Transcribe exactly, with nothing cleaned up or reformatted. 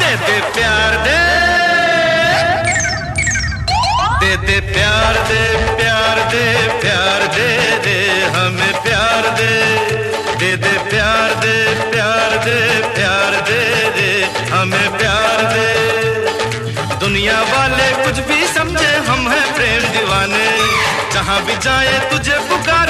दे दे प्यार दे, दे दे प्यार दे, प्यार दे, प्यार दे दे हमें प्यार दे, दे दे प्यार दे, प्यार दे, प्यार दे दे हमें प्यार दे। दुनिया वाले कुछ भी समझे हम हैं प्रेम दीवाने, जहाँ भी जाए तुझे पुकार